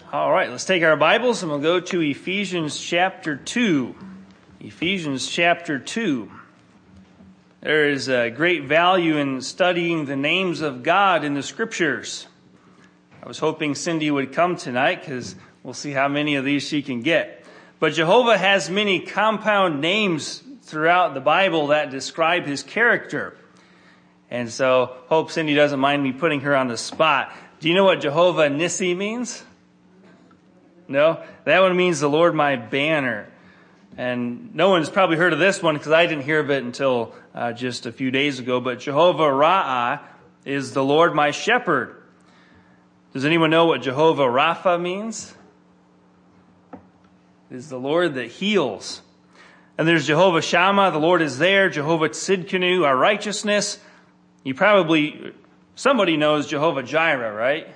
All right, let's take our Bibles and we'll go to Ephesians chapter 2. Ephesians chapter 2. There is a great value in studying the names of God in the Scriptures. I was hoping Cindy would come tonight because we'll see how many of these she can get. But Jehovah has many compound names throughout the Bible that describe his character. And so, hope Cindy doesn't mind me putting her on the spot. Do you know what Jehovah Nissi means? No? That one means the Lord my banner. And no one's probably heard of this one because I didn't hear of it until just a few days ago. But Jehovah Ra'ah is the Lord my shepherd. Does anyone know what Jehovah Rapha means? It is the Lord that heals. And there's Jehovah Shammah, the Lord is there. Jehovah Tzidkenu, our righteousness. Somebody knows Jehovah Jireh, right?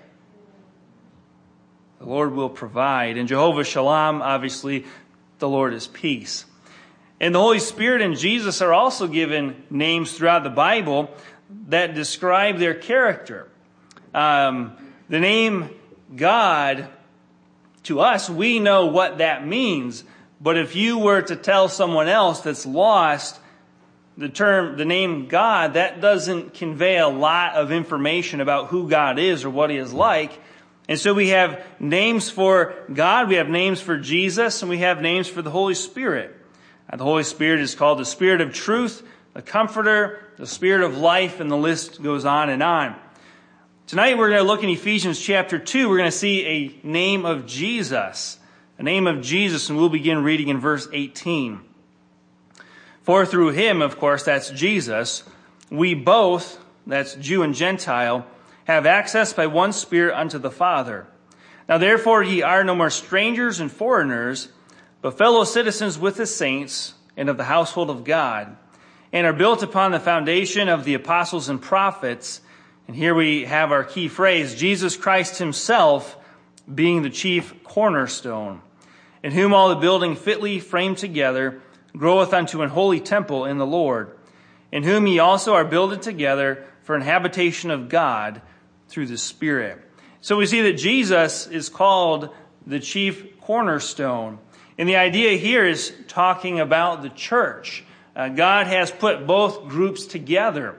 The Lord will provide. And Jehovah Shalom, obviously, the Lord is peace. And the Holy Spirit and Jesus are also given names throughout the Bible that describe their character. The name God, to us, we know what that means. But if you were to tell someone else that's lost the name God, that doesn't convey a lot of information about who God is or what he is like. And so we have names for God, we have names for Jesus, and we have names for the Holy Spirit. The Holy Spirit is called the Spirit of Truth, the Comforter, the Spirit of Life, and the list goes on and on. Tonight we're going to look in Ephesians chapter 2. We're going to see a name of Jesus. A name of Jesus, and we'll begin reading in verse 18. For through him, of course, that's Jesus, we both, that's Jew and Gentile, have access by one Spirit unto the Father. Now therefore ye are no more strangers and foreigners, but fellow citizens with the saints and of the household of God, and are built upon the foundation of the apostles and prophets. And here we have our key phrase, Jesus Christ himself being the chief cornerstone, in whom all the building fitly framed together groweth unto an holy temple in the Lord, in whom ye also are builded together for an habitation of God through the Spirit. So we see that Jesus is called the chief cornerstone. And the idea here is talking about the church. God has put both groups together.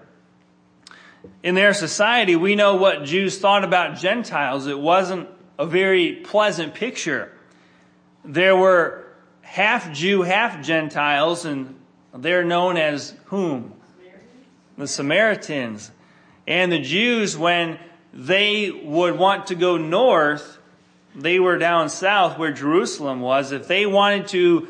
In their society, we know what Jews thought about Gentiles. It wasn't a very pleasant picture. There were half Jew, half Gentiles, and they're known as whom? The Samaritans. And the Jews, when they would want to go north, they were down south where Jerusalem was. If they wanted to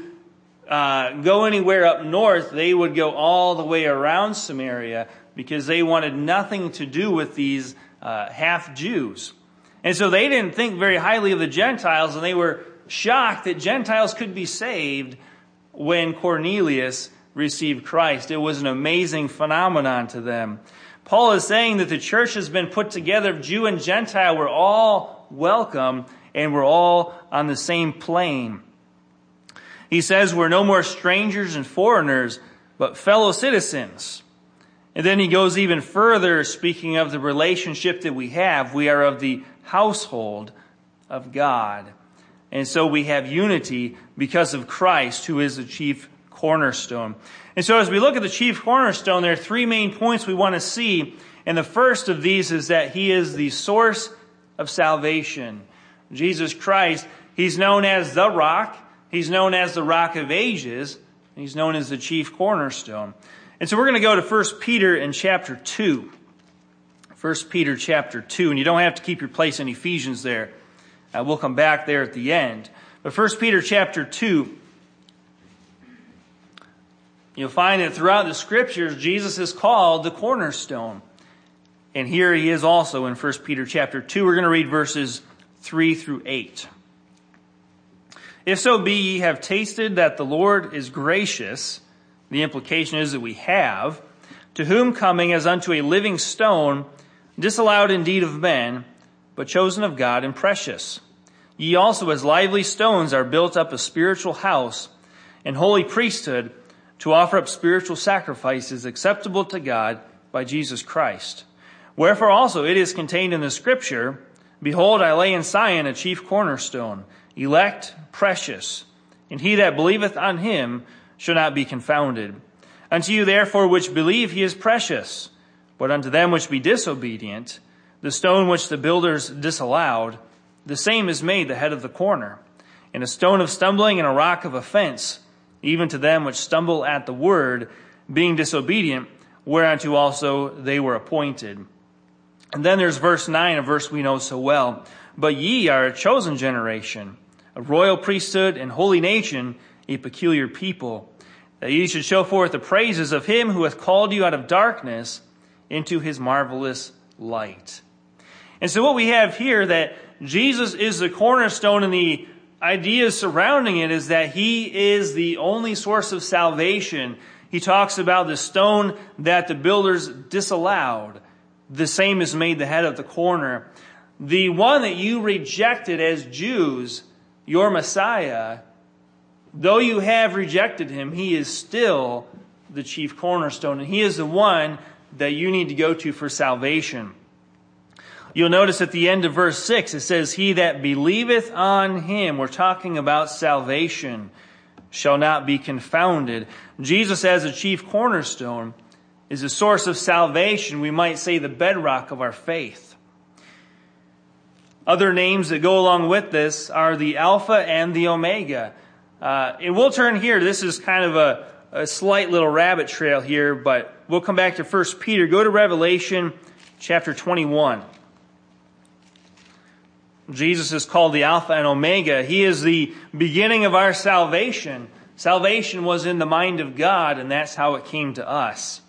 go anywhere up north, they would go all the way around Samaria because they wanted nothing to do with these half Jews. And so they didn't think very highly of the Gentiles, and they were shocked that Gentiles could be saved when Cornelius received Christ. It was an amazing phenomenon to them. Paul is saying that the church has been put together. Jew and Gentile were all welcome, and we're all on the same plane. He says we're no more strangers and foreigners, but fellow citizens. And then he goes even further, speaking of the relationship that we have. We are of the household of God. And so we have unity because of Christ, who is the chief cornerstone. And so as we look at the chief cornerstone, there are three main points we want to see. And the first of these is that he is the source of salvation. Jesus Christ, he's known as the rock. He's known as the rock of ages. He's known as the chief cornerstone. And so we're going to go to 1 Peter in chapter 2. 1 Peter chapter 2. And you don't have to keep your place in Ephesians there. We'll come back there at the end. But 1 Peter chapter 2, you'll find that throughout the Scriptures, Jesus is called the cornerstone. And here he is also in 1 Peter chapter 2. We're going to read verses 3 through 8. If so be ye have tasted that the Lord is gracious, the implication is that we have, to whom coming as unto a living stone, disallowed indeed of men, but chosen of God and precious. Ye also as lively stones are built up a spiritual house, and holy priesthood, to offer up spiritual sacrifices acceptable to God by Jesus Christ. Wherefore also it is contained in the Scripture, Behold, I lay in Zion a chief cornerstone, elect, precious, and he that believeth on him shall not be confounded. Unto you therefore which believe he is precious, but unto them which be disobedient, the stone which the builders disallowed, the same is made the head of the corner, and a stone of stumbling and a rock of offense, even to them which stumble at the word, being disobedient, whereunto also they were appointed. And then there's verse 9, a verse we know so well. But ye are a chosen generation, a royal priesthood and holy nation, a peculiar people, that ye should show forth the praises of him who hath called you out of darkness into his marvelous light. And so what we have here, that Jesus is the cornerstone, and the ideas surrounding it is that he is the only source of salvation. He talks about the stone that the builders disallowed. The same is made the head of the corner. The one that you rejected as Jews, your Messiah, though you have rejected him, he is still the chief cornerstone, and he is the one that you need to go to for salvation. You'll notice at the end of verse 6, it says, he that believeth on him, we're talking about salvation, shall not be confounded. Jesus as a chief cornerstone is a source of salvation. We might say the bedrock of our faith. Other names that go along with this are the Alpha and the Omega. And we'll turn here. This is kind of a slight little rabbit trail here, but we'll come back to 1 Peter. Go to Revelation chapter 21. Jesus is called the Alpha and Omega. He is the beginning of our salvation. Salvation was in the mind of God, and that's how it came to us.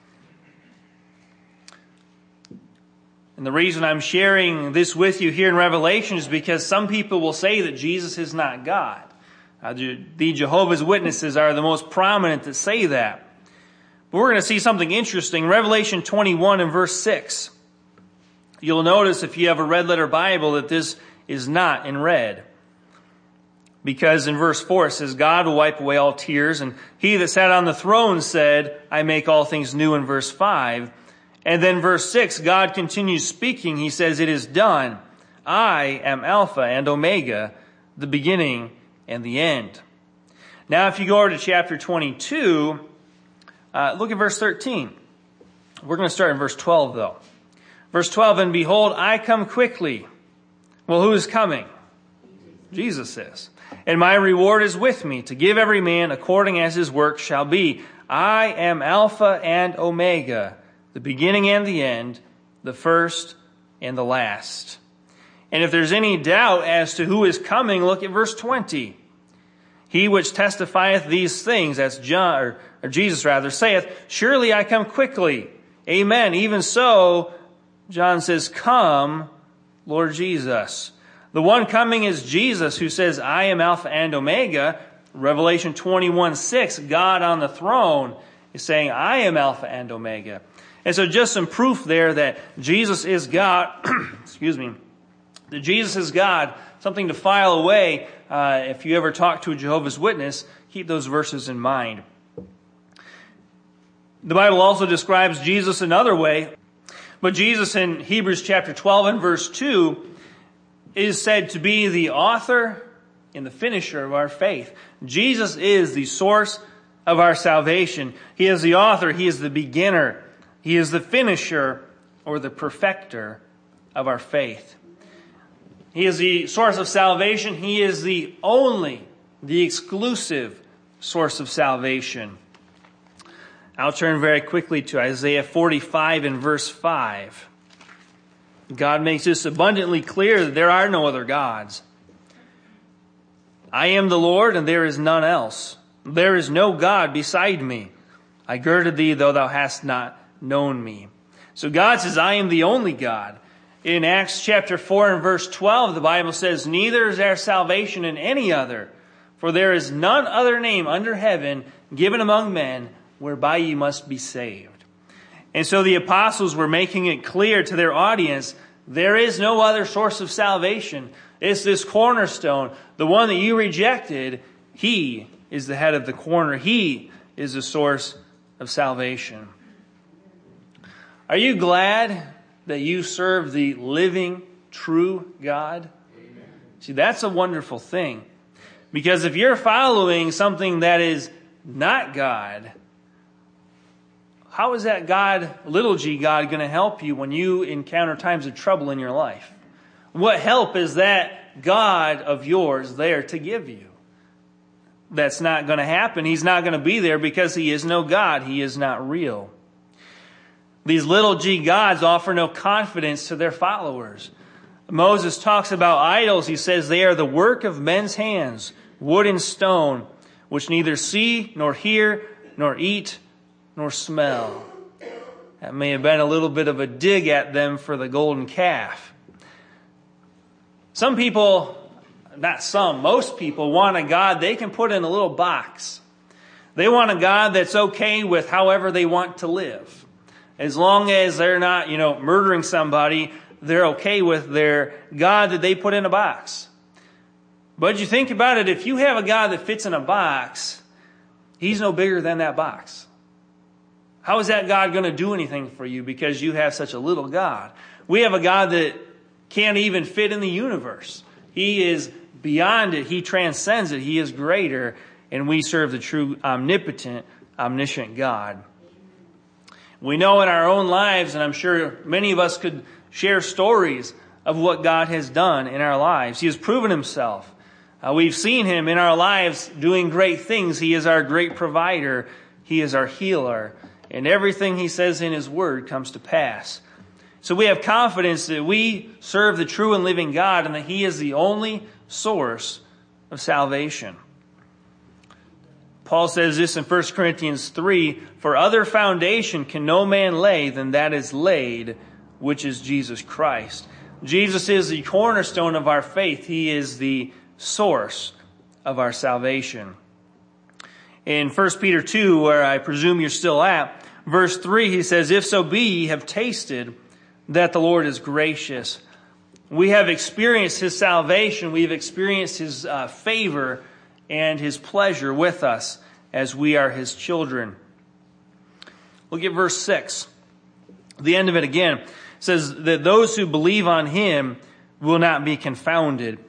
And the reason I'm sharing this with you here in Revelation is because some people will say that Jesus is not God. The Jehovah's Witnesses are the most prominent that say that. But we're going to see something interesting. Revelation 21 and verse 6. You'll notice if you have a red letter Bible that this is not in red. Because in verse 4 it says, God will wipe away all tears. And he that sat on the throne said, I make all things new in verse 5. And then verse 6, God continues speaking. He says, it is done. I am Alpha and Omega, the beginning and the end. Now, if you go over to chapter 22, look at verse 13. We're going to start in verse 12, though. Verse 12, and behold, I come quickly. Well, who is coming? Jesus is. And my reward is with me, to give every man according as his work shall be. I am Alpha and Omega, the beginning and the end, the first and the last. And if there's any doubt as to who is coming, look at verse 20. He which testifieth these things, that's John, or Jesus rather, saith, surely I come quickly. Amen. Even so, John says, come, Lord Jesus. The one coming is Jesus, who says, I am Alpha and Omega. Revelation 21:6, God on the throne is saying, I am Alpha and Omega. And so just some proof there that Jesus is God, excuse me, that Jesus is God, something to file away. If you ever talk to a Jehovah's Witness, keep those verses in mind. The Bible also describes Jesus another way. But Jesus in Hebrews chapter 12 and verse 2 is said to be the author and the finisher of our faith. Jesus is the source of our salvation. He is the author. He is the beginner. He is the finisher or the perfecter of our faith. He is the source of salvation. He is the only, the exclusive source of salvation. I'll turn very quickly to Isaiah 45 and verse 5. God makes this abundantly clear that there are no other gods. I am the Lord, and there is none else. There is no God beside me. I girded thee, though thou hast not known me. So God says, I am the only God. In Acts chapter 4 and verse 12, the Bible says, neither is there salvation in any other, for there is none other name under heaven given among men whereby ye must be saved. And so the apostles were making it clear to their audience, there is no other source of salvation. It's this cornerstone, the one that you rejected. He is the head of the corner. He is the source of salvation. Are you glad that you serve the living, true God? Amen. See, that's a wonderful thing. Because if you're following something that is not God, how is that God, little g God, going to help you when you encounter times of trouble in your life? What help is that God of yours there to give you? That's not going to happen. He's not going to be there because He is no God. He is not real. These little g gods offer no confidence to their followers. Moses talks about idols. He says they are the work of men's hands, wood and stone, which neither see, nor hear, nor eat, nor smell. That may have been a little bit of a dig at them for the golden calf. Some people, not some, most people want a God they can put in a little box. They want a God that's okay with however they want to live. As long as they're not, murdering somebody, they're okay with their God that they put in a box. But you think about it, if you have a God that fits in a box, He's no bigger than that box. How is that God going to do anything for you because you have such a little God? We have a God that can't even fit in the universe. He is beyond it. He transcends it. He is greater. And we serve the true omnipotent, omniscient God. We know in our own lives, and I'm sure many of us could share stories of what God has done in our lives. He has proven Himself. We've seen Him in our lives doing great things. He is our great provider. He is our healer. And everything He says in His Word comes to pass. So we have confidence that we serve the true and living God and that He is the only source of salvation. Paul says this in 1 Corinthians 3, "For other foundation can no man lay than that is laid, which is Jesus Christ." Jesus is the cornerstone of our faith. He is the source of our salvation. In 1 Peter 2, where I presume you're still at, verse 3, he says, "If so be ye have tasted that the Lord is gracious." We have experienced His salvation. We've experienced His favor and His pleasure with us as we are His children. Look at verse 6. The end of it again says that those who believe on Him will not be confounded.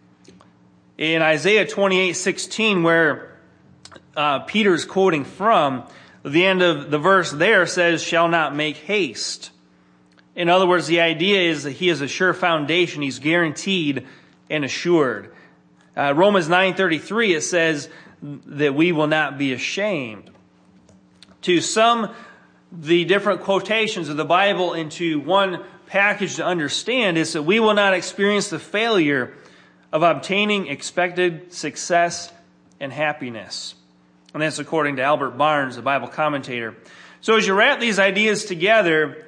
In Isaiah 28:16, where Peter's quoting from, the end of the verse there says, "shall not make haste." In other words, the idea is that He is a sure foundation. He's guaranteed and assured. Romans 9:33, it says that we will not be ashamed. To sum the different quotations of the Bible into one package to understand is that we will not experience the failure of obtaining expected success and happiness. And that's according to Albert Barnes, the Bible commentator. So as you wrap these ideas together,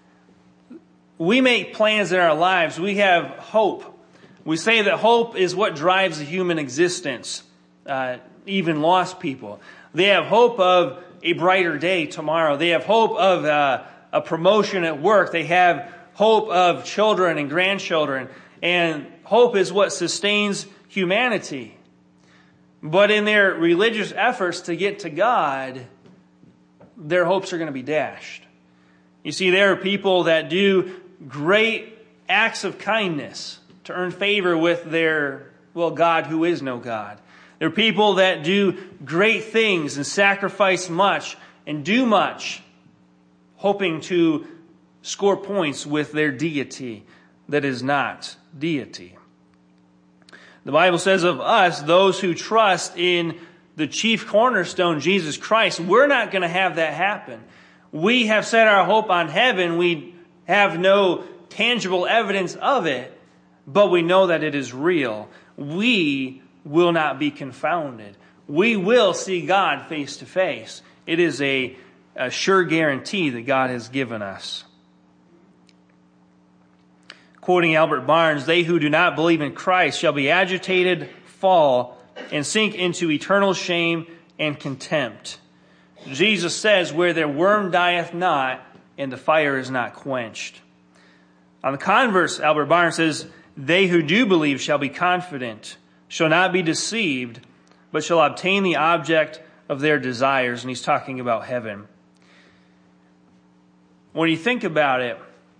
we make plans in our lives. We have hope. We say that hope is what drives the human existence, even lost people. They have hope of a brighter day tomorrow. They have hope of a promotion at work. They have hope of children and grandchildren. And hope is what sustains humanity. But in their religious efforts to get to God, their hopes are going to be dashed. You see, there are people that do great acts of kindness to earn favor with their, God who is no God. There are people that do great things and sacrifice much and do much, hoping to score points with their deity that is not deity. The Bible says of us, those who trust in the chief cornerstone, Jesus Christ, we're not going to have that happen. We have set our hope on heaven. We have no tangible evidence of it, but we know that it is real. We will not be confounded. We will see God face to face. It is a sure guarantee that God has given us. Quoting Albert Barnes, "They who do not believe in Christ shall be agitated, fall, and sink into eternal shame and contempt." Jesus says, "Where their worm dieth not, and the fire is not quenched." On the converse, Albert Barnes says, "They who do believe shall be confident, shall not be deceived, but shall obtain the object of their desires." And he's talking about heaven. When you think about it,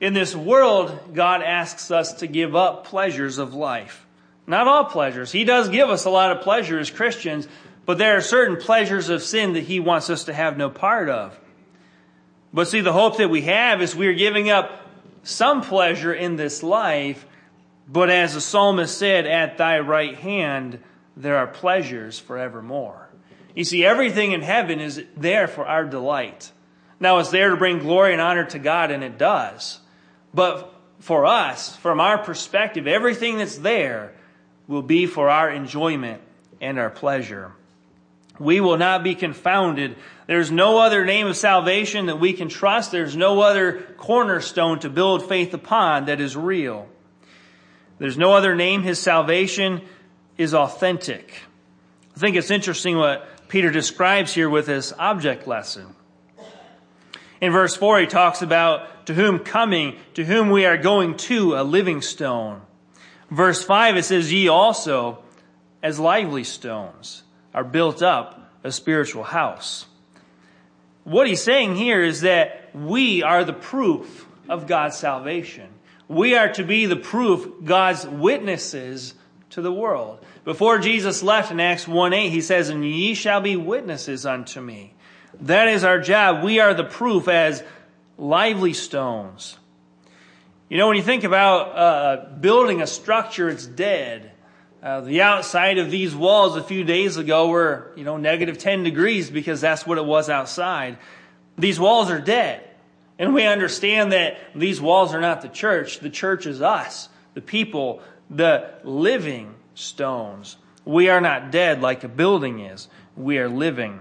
In this world, God asks us to give up pleasures of life. Not all pleasures. He does give us a lot of pleasure as Christians, but there are certain pleasures of sin that He wants us to have no part of. But see, the hope that we have is we are giving up some pleasure in this life, but as the psalmist said, at thy right hand there are pleasures forevermore. You see, everything in heaven is there for our delight. Now, it's there to bring glory and honor to God, and it does. But for us, from our perspective, everything that's there will be for our enjoyment and our pleasure. We will not be confounded. There's no other name of salvation that we can trust. There's no other cornerstone to build faith upon that is real. There's no other name. His salvation is authentic. I think it's interesting what Peter describes here with this object lesson. In verse 4, he talks about to whom coming, to whom we are going to, a living stone. Verse 5, it says, ye also, as lively stones, are built up a spiritual house. What he's saying here is that we are the proof of God's salvation. We are to be the proof, God's witnesses to the world. Before Jesus left in Acts 1:8, he says, and ye shall be witnesses unto me. That is our job. We are the proof as lively stones. You know, when you think about building a structure, it's dead. The outside of these walls a few days ago were, negative 10 degrees because that's what it was outside. These walls are dead. And we understand that these walls are not the church. The church is us, the people, the living stones. We are not dead like a building is. We are living.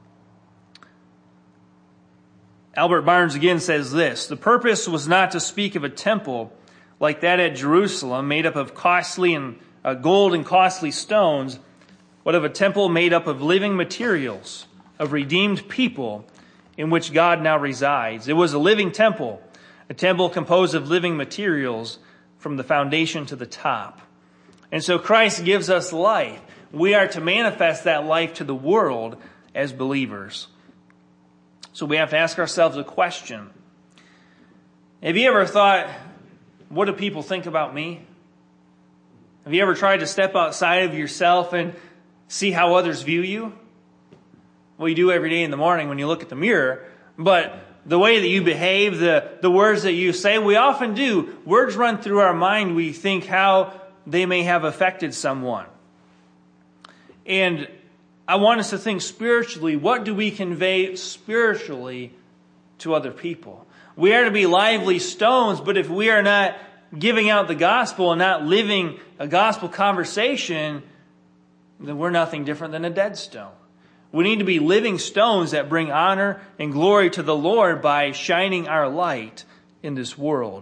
Albert Barnes again says this, the purpose was not to speak of a temple like that at Jerusalem made up of costly and gold and costly stones, but of a temple made up of living materials, of redeemed people in which God now resides. It was a living temple, a temple composed of living materials from the foundation to the top. And so Christ gives us life. We are to manifest that life to the world as believers. So we have to ask ourselves a question. Have you ever thought, what do people think about me? Have you ever tried to step outside of yourself and see how others view you? Well, you do every day in the morning when you look at the mirror. But the way that you behave, the words that you say, we often do. Words run through our mind. We think how they may have affected someone. And I want us to think spiritually. What do we convey spiritually to other people? We are to be lively stones, but if we are not giving out the gospel and not living a gospel conversation, then we're nothing different than a dead stone. We need to be living stones that bring honor and glory to the Lord by shining our light in this world.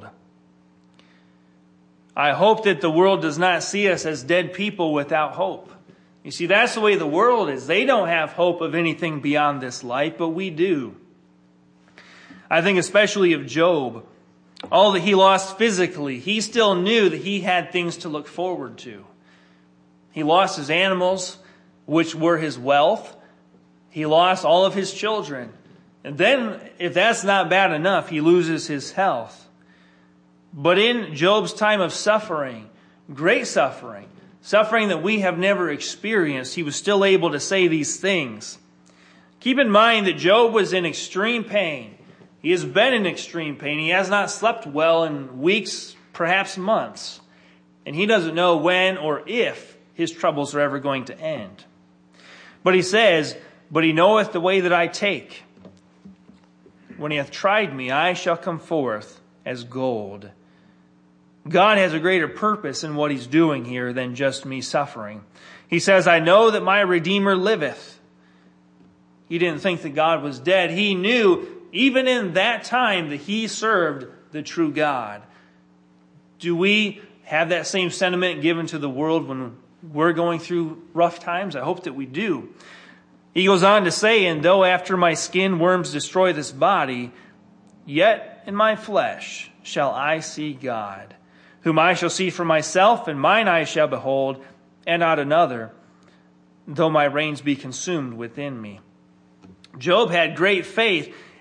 I hope that the world does not see us as dead people without hope. You see, that's the way the world is. They don't have hope of anything beyond this life, but we do. I think especially of Job. All that he lost physically, he still knew that he had things to look forward to. He lost his animals, which were his wealth. He lost all of his children. And then, if that's not bad enough, he loses his health. But in Job's time of suffering, great suffering that we have never experienced, he was still able to say these things. Keep in mind that Job was in extreme pain. He has been in extreme pain. He has not slept well in weeks, perhaps months. And he doesn't know when or if his troubles are ever going to end. But he says, but he knoweth the way that I take. When he hath tried me, I shall come forth as gold. God has a greater purpose in what he's doing here than just me suffering. He says, I know that my Redeemer liveth. He didn't think that God was dead. He knew even in that time that he served the true God. Do we have that same sentiment given to the world when we're going through rough times? I hope that we do. He goes on to say, and though after my skin worms destroy this body, yet in my flesh shall I see God, whom I shall see for myself, and mine eyes shall behold, and not another, though my reins be consumed within me. Job had great faith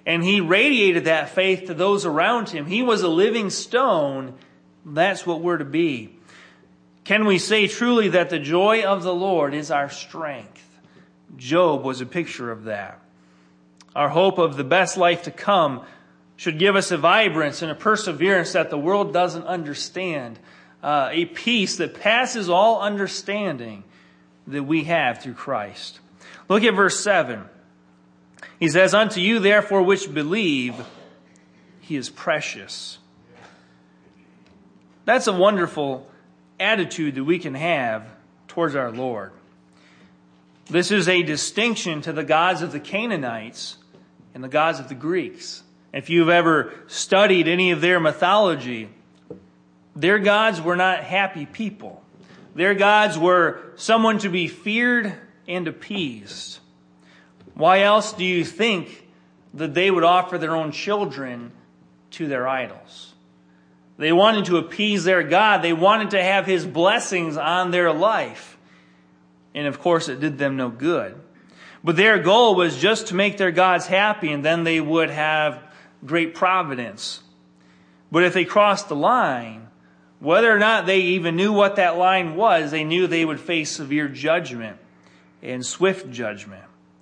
and he radiated that faith to those around him. He was a living stone. That's what we're to be. Can we say truly that the joy of the Lord is our strength? Job was a picture of that. Our hope of the best life to come should give us a vibrance and a perseverance that the world doesn't understand, a peace that passes all understanding that we have through Christ. Look at verse 7. He says, "Unto you therefore which believe, he is precious." That's a wonderful attitude that we can have towards our Lord. This is a distinction to the gods of the Canaanites and the gods of the Greeks. If you've ever studied any of their mythology, their gods were not happy people. Their gods were someone to be feared and appeased. Why else do you think that they would offer their own children to their idols? They wanted to appease their God. They wanted to have his blessings on their life. And of course, it did them no good. But their goal was just to make their gods happy, and then they would have great providence. But if they crossed the line, whether or not they even knew what that line was, they knew they would face severe judgment and swift judgment.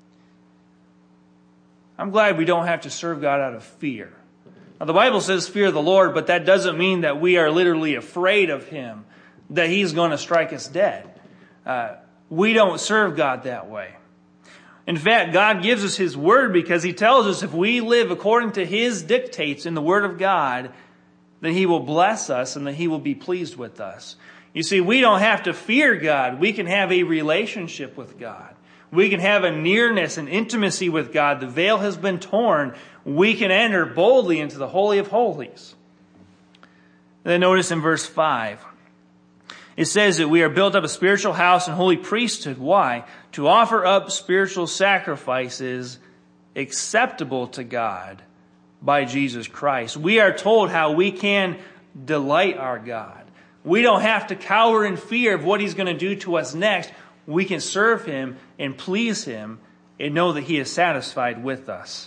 I'm glad we don't have to serve God out of fear. Now, the Bible says fear the Lord, but that doesn't mean that we are literally afraid of him, that he's going to strike us dead. We don't serve God that way. In fact, God gives us his word because he tells us if we live according to his dictates in the word of God, that he will bless us and that he will be pleased with us. You see, we don't have to fear God. We can have a relationship with God. We can have a nearness and intimacy with God. The veil has been torn. We can enter boldly into the Holy of Holies. Then notice in verse 5, it says that we are built up a spiritual house and holy priesthood. Why? To offer up spiritual sacrifices acceptable to God by Jesus Christ. We are told how we can delight our God. We don't have to cower in fear of what he's going to do to us next. We can serve him and please him and know that he is satisfied with us.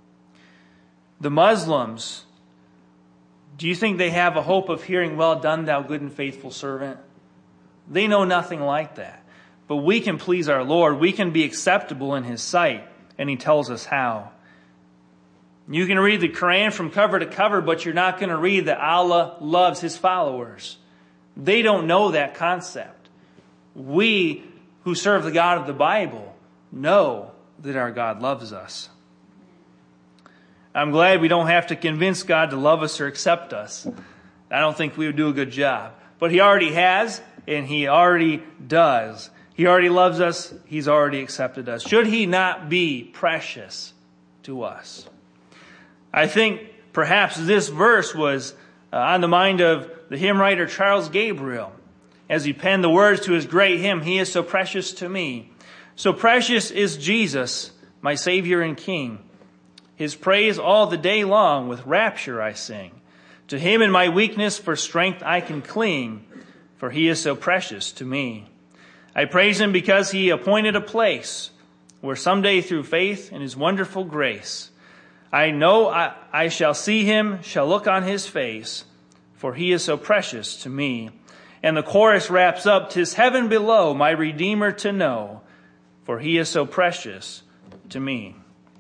The Muslims, do you think they have a hope of hearing, "Well done, thou good and faithful servant"? They know nothing like that. But we can please our Lord. We can be acceptable in his sight, and he tells us how. You can read the Quran from cover to cover, but you're not going to read that Allah loves his followers. They don't know that concept. We who serve the God of the Bible know that our God loves us. I'm glad we don't have to convince God to love us or accept us. I don't think we would do a good job. But he already has, and he already does. He already loves us. He's already accepted us. Should he not be precious to us? I think perhaps this verse was on the mind of the hymn writer Charles Gabriel as he penned the words to his great hymn, "He is so precious to me." So precious is Jesus, my Savior and King. His praise all the day long with rapture I sing. To him in my weakness for strength I can cling, for he is so precious to me. I praise him because he appointed a place where someday through faith in his wonderful grace, I know I shall see him, shall look on his face, for he is so precious to me. And the chorus wraps up, "'Tis heaven below, my Redeemer to know, for he is so precious to me."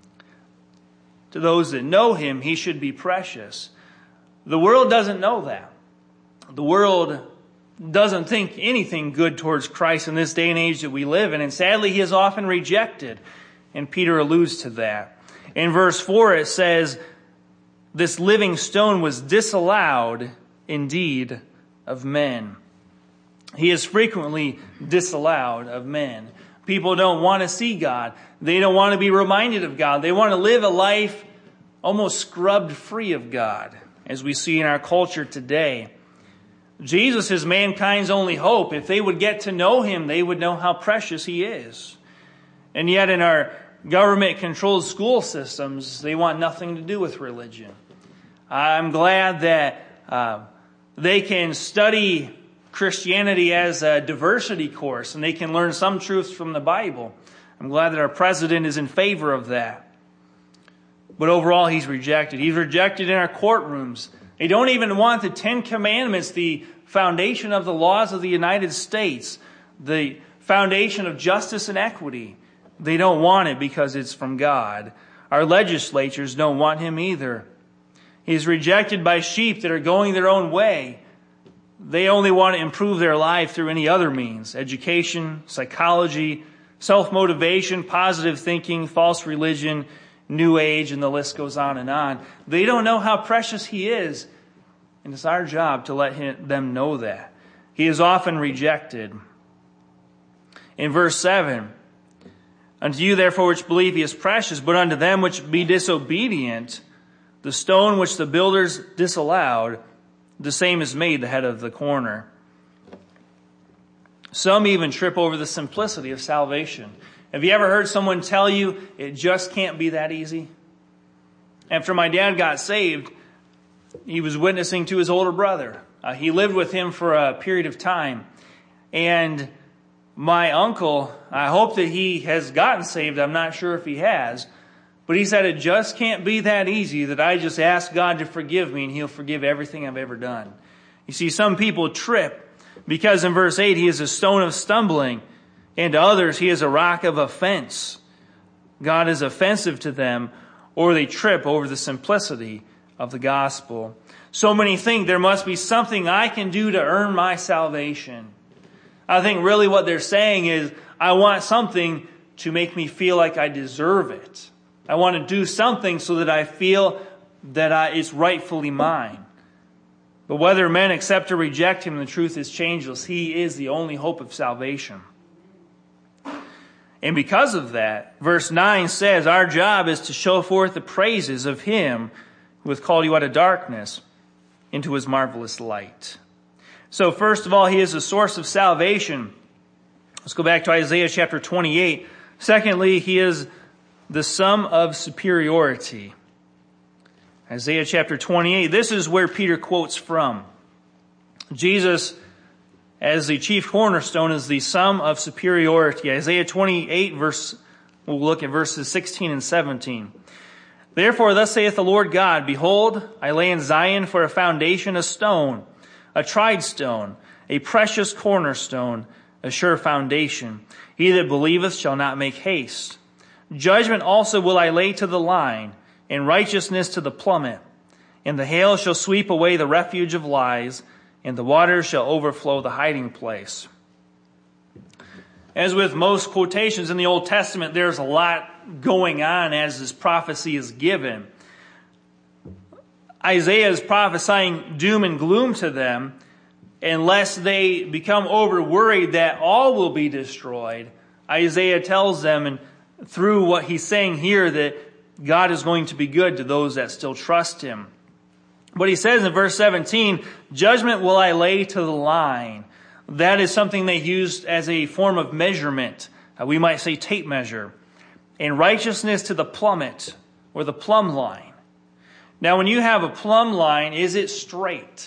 To those that know him, he should be precious. The world doesn't know that. The world doesn't think anything good towards Christ in this day and age that we live in. And sadly, he is often rejected. And Peter alludes to that. In verse 4, it says, "This living stone was disallowed indeed of men." He is frequently disallowed of men. People don't want to see God. They don't want to be reminded of God. They want to live a life almost scrubbed free of God, as we see in our culture today. Jesus is mankind's only hope. If they would get to know him, they would know how precious he is. And yet in our government-controlled school systems, they want nothing to do with religion. I'm glad that they can study Christianity as a diversity course, and they can learn some truths from the Bible. I'm glad that our president is in favor of that. But overall, he's rejected. He's rejected in our courtrooms. They don't even want the 10 Commandments, the foundation of the laws of the United States, the foundation of justice and equity. They don't want it because it's from God. Our legislatures don't want him either. He's rejected by sheep that are going their own way. They only want to improve their life through any other means: education, psychology, self-motivation, positive thinking, false religion, New Age, and the list goes on and on. They don't know how precious he is, and it's our job to let them know that. He is often rejected. In verse 7, unto you therefore which believe he is precious, but unto them which be disobedient, the stone which the builders disallowed, the same is made the head of the corner. Some even trip over the simplicity of salvation. Have you ever heard someone tell you it just can't be that easy? After my dad got saved, he was witnessing to his older brother. He lived with him for a period of time. And my uncle, I hope that he has gotten saved. I'm not sure if he has. But he said it just can't be that easy that I just ask God to forgive me and he'll forgive everything I've ever done. You see, some people trip because in verse 8, he is a stone of stumbling, and to others he is a rock of offense. God is offensive to them, or they trip over the simplicity of the gospel. So many think there must be something I can do to earn my salvation. I think really what they're saying is, I want something to make me feel like I deserve it. I want to do something so that I feel that it's rightfully mine. But whether men accept or reject him, the truth is changeless. He is the only hope of salvation. And because of that, verse 9 says, our job is to show forth the praises of him who hath called you out of darkness into his marvelous light. So first of all, he is the source of salvation. Let's go back to Isaiah chapter 28. Secondly, he is the sum of superiority. Isaiah chapter 28. This is where Peter quotes from. Jesus, as the chief cornerstone, is the sum of superiority. Isaiah 28, we'll look at verses 16 and 17. Therefore, thus saith the Lord God, behold, I lay in Zion for a foundation a stone, a tried stone, a precious cornerstone, a sure foundation. He that believeth shall not make haste. Judgment also will I lay to the line, and righteousness to the plummet. And the hail shall sweep away the refuge of lies, and the waters shall overflow the hiding place. As with most quotations in the Old Testament, there's a lot going on as this prophecy is given. Isaiah is prophesying doom and gloom to them unless they become over-worried that all will be destroyed. Isaiah tells them, and through what he's saying here, that God is going to be good to those that still trust him. But he says in verse 17, judgment will I lay to the line. That is something they used as a form of measurement. We might say tape measure. And righteousness to the plummet, or the plumb line. Now when you have a plumb line, is it straight?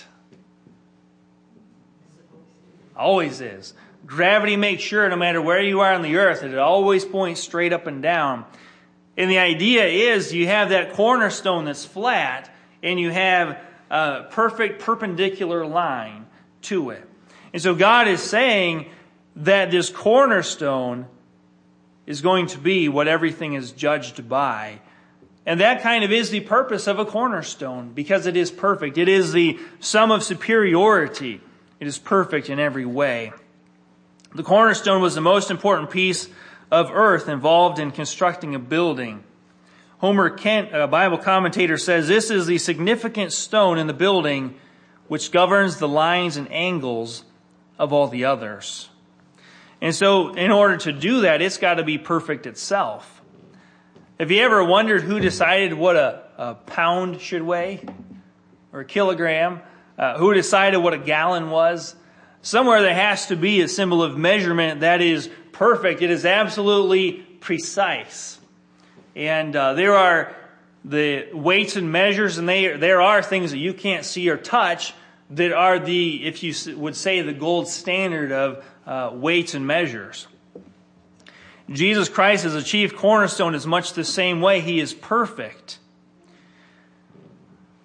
Always is. Gravity makes sure no matter where you are on the earth, that it always points straight up and down. And the idea is you have that cornerstone that's flat, and you have a perfect perpendicular line to it. And so God is saying that this cornerstone is going to be what everything is judged by. And that kind of is the purpose of a cornerstone, because it is perfect. It is the sum of superiority. It is perfect in every way. The cornerstone was the most important piece of earth involved in constructing a building. Homer Kent, a Bible commentator, says this is the significant stone in the building which governs the lines and angles of all the others. And so in order to do that, it's got to be perfect itself. Have you ever wondered who decided what a pound should weigh? Or a kilogram? Who decided what a gallon was? Somewhere there has to be a symbol of measurement that is perfect. It is absolutely precise. And there are the weights and measures, and there are things that you can't see or touch that are if you would say, the gold standard of weights and measures. Jesus Christ as a chief cornerstone is much the same way. He is perfect.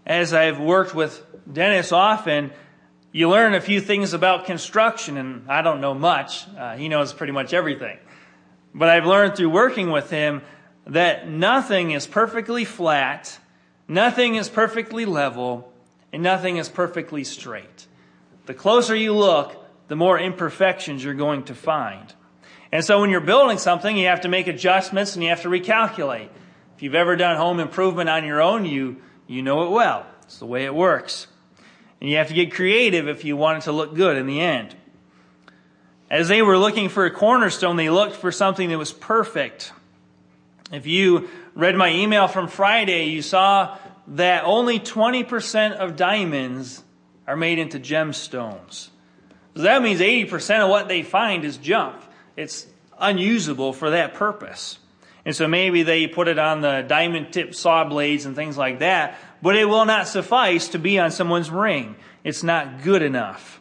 as I've worked with Dennis often, you learn a few things about construction, and I don't know much. He knows pretty much everything. But I've learned through working with him that nothing is perfectly flat, nothing is perfectly level, and nothing is perfectly straight. The closer you look, the more imperfections you're going to find. And so when you're building something, you have to make adjustments and you have to recalculate. If you've ever done home improvement on your own, you know it well. It's the way it works. And you have to get creative if you want it to look good in the end. As they were looking for a cornerstone, they looked for something that was perfect. If you read my email from Friday, you saw that only 20% of diamonds are made into gemstones. So that means 80% of what they find is junk. It's unusable for that purpose. And so maybe they put it on the diamond tip saw blades and things like that, but it will not suffice to be on someone's ring. It's not good enough.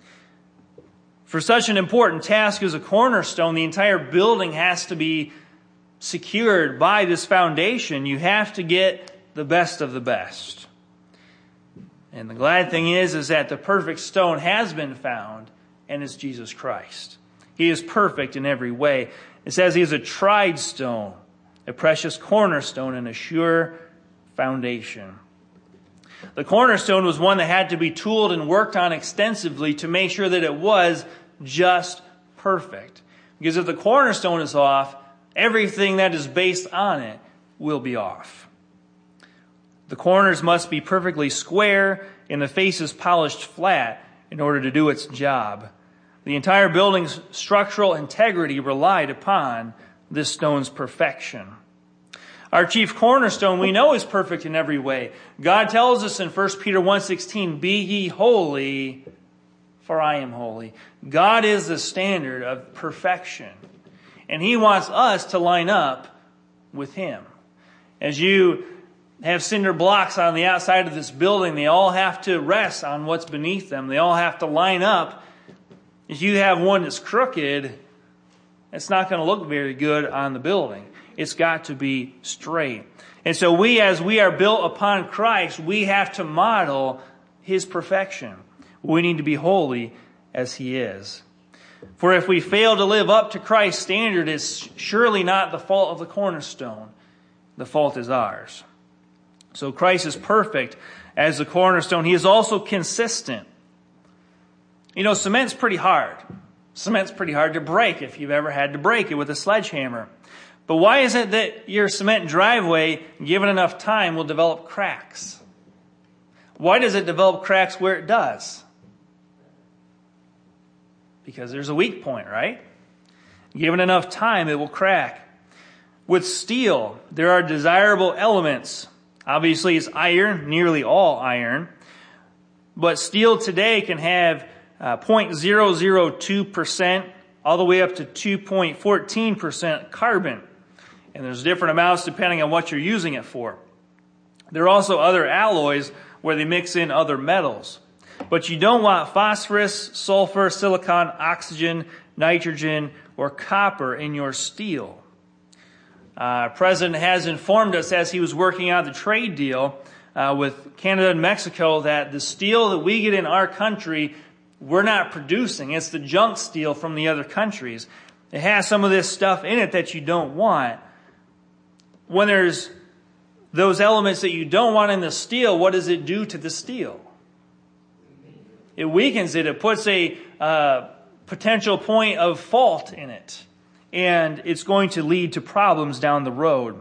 For such an important task as a cornerstone, the entire building has to be secured by this foundation. You have to get the best of the best. And the glad thing is that the perfect stone has been found, and it's Jesus Christ. He is perfect in every way. It says he is a tried stone, a precious cornerstone, and a sure foundation. The cornerstone was one that had to be tooled and worked on extensively to make sure that it was just perfect. Because if the cornerstone is off, everything that is based on it will be off. The corners must be perfectly square and the faces polished flat in order to do its job. The entire building's structural integrity relied upon this stone's perfection. Our chief cornerstone, we know, is perfect in every way. God tells us in 1 Peter 1:16, "Be ye holy, for I am holy." God is the standard of perfection. And he wants us to line up with him. As you have cinder blocks on the outside of this building, they all have to rest on what's beneath them. They all have to line up. If you have one that's crooked, it's not going to look very good on the building. It's got to be straight. And so as we are built upon Christ, we have to model his perfection. We need to be holy as he is. For if we fail to live up to Christ's standard, it's surely not the fault of the cornerstone. The fault is ours. So Christ is perfect as the cornerstone. He is also consistent. You know, cement's pretty hard. Cement's pretty hard to break if you've ever had to break it with a sledgehammer. But why is it that your cement driveway, given enough time, will develop cracks? Why does it develop cracks where it does? Because there's a weak point, right? Given enough time, it will crack. With steel, there are desirable elements. Obviously, it's iron, nearly all iron. But steel today can have 0.002% all the way up to 2.14% carbon. And there's different amounts depending on what you're using it for. There are also other alloys where they mix in other metals. But you don't want phosphorus, sulfur, silicon, oxygen, nitrogen, or copper in your steel. Our president has informed us as he was working out the trade deal with Canada and Mexico that the steel that we get in our country, we're not producing. It's the junk steel from the other countries. It has some of this stuff in it that you don't want. When there's those elements that you don't want in the steel, what does it do to the steel? It weakens it. It puts a potential point of fault in it. And it's going to lead to problems down the road.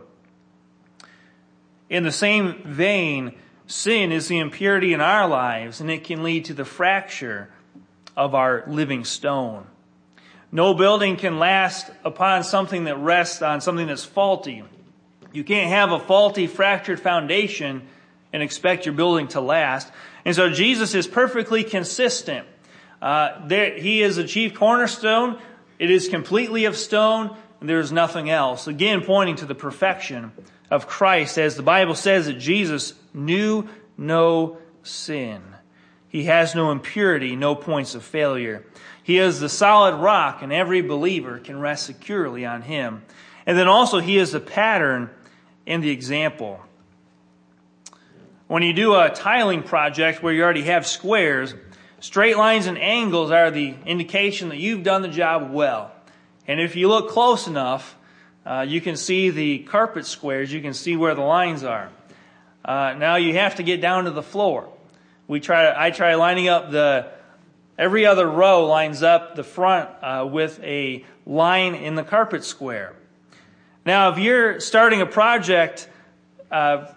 In the same vein, sin is the impurity in our lives, and it can lead to the fracture of our living stone. No building can last upon something that rests on something that's faulty. You can't have a faulty, fractured foundation and expect your building to last. And so Jesus is perfectly consistent. He is the chief cornerstone. It is completely of stone, and there is nothing else. Again, pointing to the perfection of Christ, as the Bible says that Jesus knew no sin. He has no impurity, no points of failure. He is the solid rock, and every believer can rest securely on him. And then also, he is the pattern and the example. When you do a tiling project where you already have squares, straight lines and angles are the indication that you've done the job well. And if you look close enough, you can see the carpet squares. You can see where the lines are. Now you have to get down to the floor. I try lining up every other row lines up the front with a line in the carpet square. Now, if you're starting a project of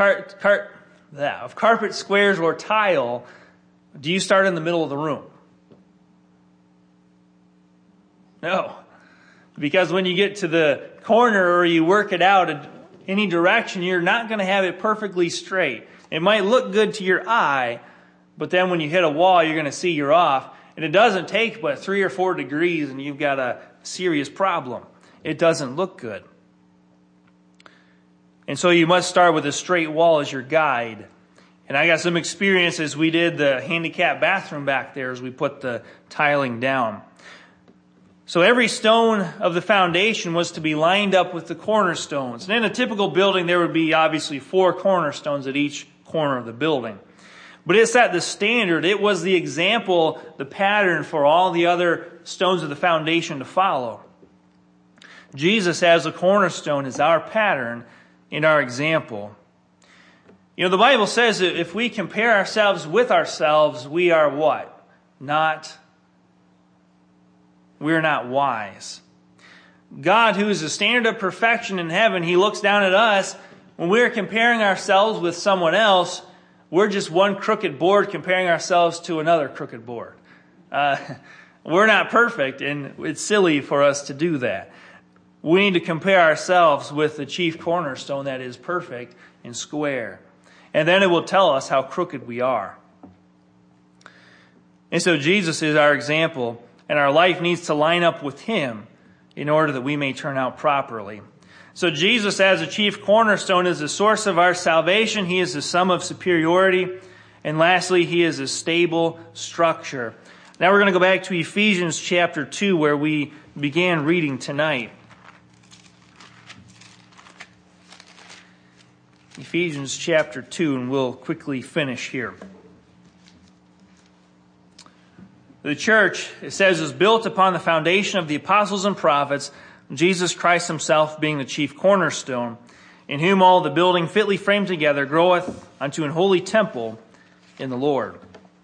carpet squares or tile, do you start in the middle of the room? No. Because when you get to the corner or you work it out in any direction, you're not going to have it perfectly straight. It might look good to your eye, but then when you hit a wall, you're going to see you're off. And it doesn't take but 3 or 4 degrees and you've got a serious problem. It doesn't look good. And so you must start with a straight wall as your guide. And I got some experience as we did the handicap bathroom back there as we put the tiling down. So every stone of the foundation was to be lined up with the cornerstones. And in a typical building, there would be obviously 4 cornerstones at each corner of the building. But it set the standard. It was the example, the pattern for all the other stones of the foundation to follow. Jesus as a cornerstone is our pattern and our example. You know, the Bible says that if we compare ourselves with ourselves, we are what? We're not wise. God, who is the standard of perfection in heaven, He looks down at us. When we're comparing ourselves with someone else, we're just one crooked board comparing ourselves to another crooked board. We're not perfect, and it's silly for us to do that. We need to compare ourselves with the chief cornerstone that is perfect and square. And then it will tell us how crooked we are. And so Jesus is our example, and our life needs to line up with Him in order that we may turn out properly. So Jesus as a chief cornerstone is the source of our salvation. He is the sum of superiority. And lastly, He is a stable structure. Now we're going to go back to Ephesians chapter 2 where we began reading tonight. Ephesians chapter 2, and we'll quickly finish here. The church, it says, is built upon the foundation of the apostles and prophets, Jesus Christ Himself being the chief cornerstone, in whom all the building fitly framed together groweth unto an holy temple in the Lord.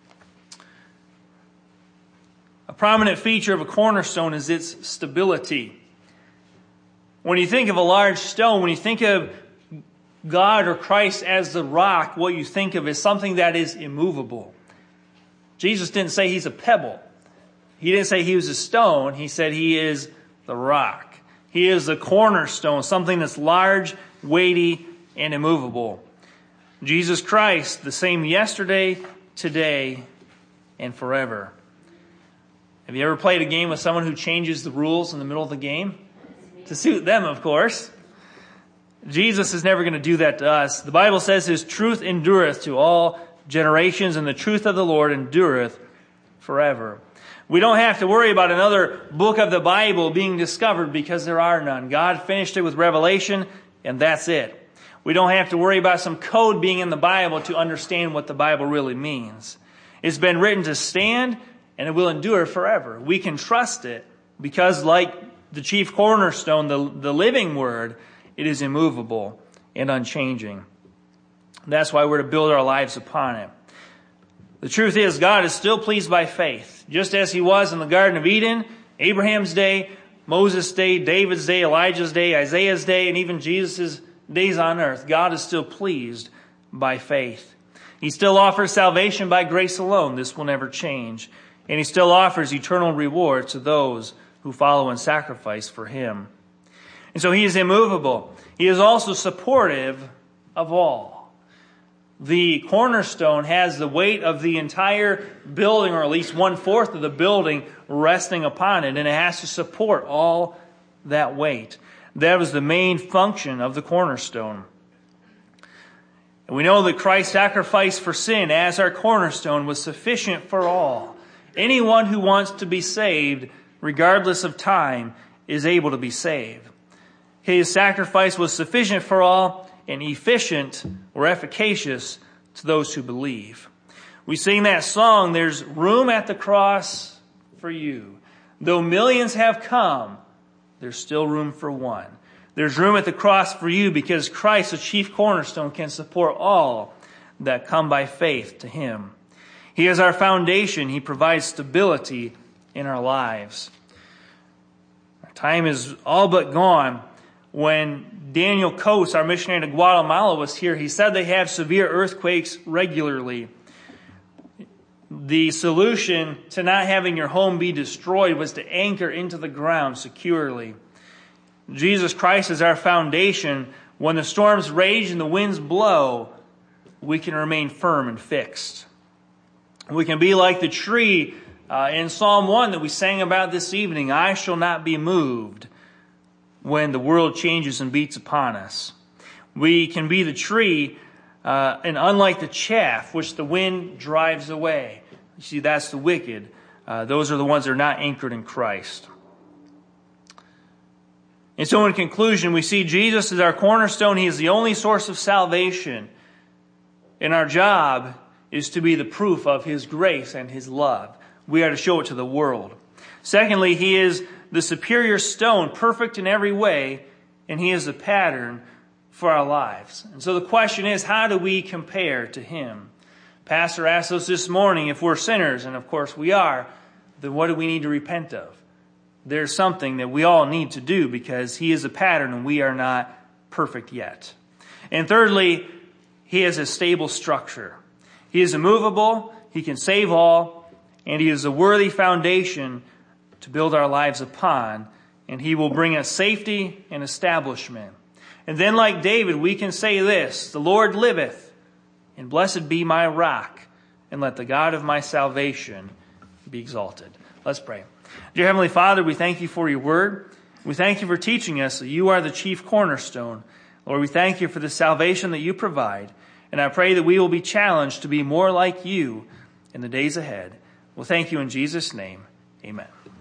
A prominent feature of a cornerstone is its stability. When you think of a large stone, when you think of God or Christ as the rock, what you think of is something that is immovable. Jesus didn't say He's a pebble. He didn't say He was a stone. He said He is the rock. He is the cornerstone, something that's large, weighty, and immovable. Jesus Christ, the same yesterday, today, and forever. Have you ever played a game with someone who changes the rules in the middle of the game? To suit them, of course. Jesus is never going to do that to us. The Bible says His truth endureth to all generations, and the truth of the Lord endureth forever. We don't have to worry about another book of the Bible being discovered because there are none. God finished it with Revelation, and that's it. We don't have to worry about some code being in the Bible to understand what the Bible really means. It's been written to stand, and it will endure forever. We can trust it because, like the chief cornerstone, the living Word, it is immovable and unchanging. That's why we're to build our lives upon it. The truth is, God is still pleased by faith. Just as He was in the Garden of Eden, Abraham's day, Moses' day, David's day, Elijah's day, Isaiah's day, and even Jesus' days on earth, God is still pleased by faith. He still offers salvation by grace alone. This will never change. And He still offers eternal reward to those who follow and sacrifice for Him. And so He is immovable. He is also supportive of all. The cornerstone has the weight of the entire building, or at least 1/4 of the building, resting upon it, and it has to support all that weight. That was the main function of the cornerstone. And we know that Christ's sacrifice for sin as our cornerstone was sufficient for all. Anyone who wants to be saved, regardless of time, is able to be saved. His sacrifice was sufficient for all and efficient or efficacious to those who believe. We sing that song, there's room at the cross for you. Though millions have come, there's still room for one. There's room at the cross for you because Christ, the chief cornerstone, can support all that come by faith to him. He is our foundation. He provides stability in our lives. Our time is all but gone. When Daniel Coates, our missionary to Guatemala, was here, he said they have severe earthquakes regularly. The solution to not having your home be destroyed was to anchor into the ground securely. Jesus Christ is our foundation. When the storms rage and the winds blow, we can remain firm and fixed. We can be like the tree in Psalm 1 that we sang about this evening. I shall not be moved when the world changes and beats upon us. We can be the tree, and unlike the chaff, which the wind drives away. You see, that's the wicked. Those are the ones that are not anchored in Christ. And so in conclusion, we see Jesus as our cornerstone. He is the only source of salvation. And our job is to be the proof of his grace and his love. We are to show it to the world. Secondly, he is the superior stone, perfect in every way, and he is the pattern for our lives. And so the question is, how do we compare to him? Pastor asked us this morning if we're sinners, and of course we are, then what do we need to repent of? There's something that we all need to do because he is a pattern and we are not perfect yet. And thirdly, he has a stable structure. He is immovable, he can save all, and he is a worthy foundation to build our lives upon, and he will bring us safety and establishment. And then like David, we can say this, the Lord liveth, and blessed be my rock, and let the God of my salvation be exalted. Let's pray. Dear Heavenly Father, we thank you for your word. We thank you for teaching us that you are the chief cornerstone. Lord, we thank you for the salvation that you provide. And I pray that we will be challenged to be more like you in the days ahead. We'll thank you in Jesus' name. Amen.